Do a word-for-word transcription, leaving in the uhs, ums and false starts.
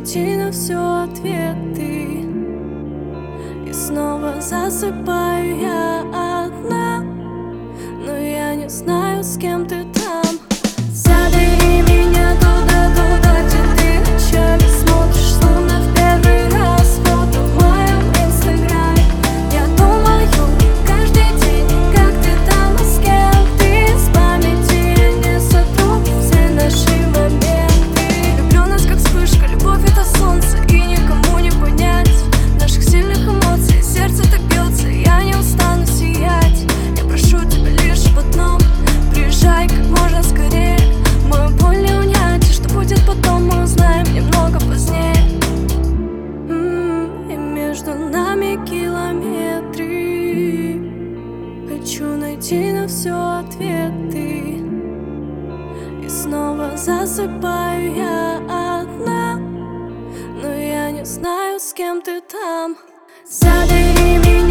найти на все ответы. И снова засыпаю я одна, но я не знаю, с кем ты там. Забери меня туда-туда, где ты ночами смотришь, словно в первый раз фото в моем инстаграме. Я думаю каждый день, как ты там и с кем ты. С памяти я не сотру все наши моменты. Люблю нас как вспышка, любовь это солнце, и никому не понять наших сильных эмоций. Сердце так бьется, я не устану сиять. Я прошу тебя лишь об одном: приезжай как можно скорее. Мою боль не унять, и что будет потом, мы узнаем немного позднее. М-м, и между нами километры. Хочу найти на все ответы. И снова засыпаю я одна, но я не знаю, с кем ты там. Забери меня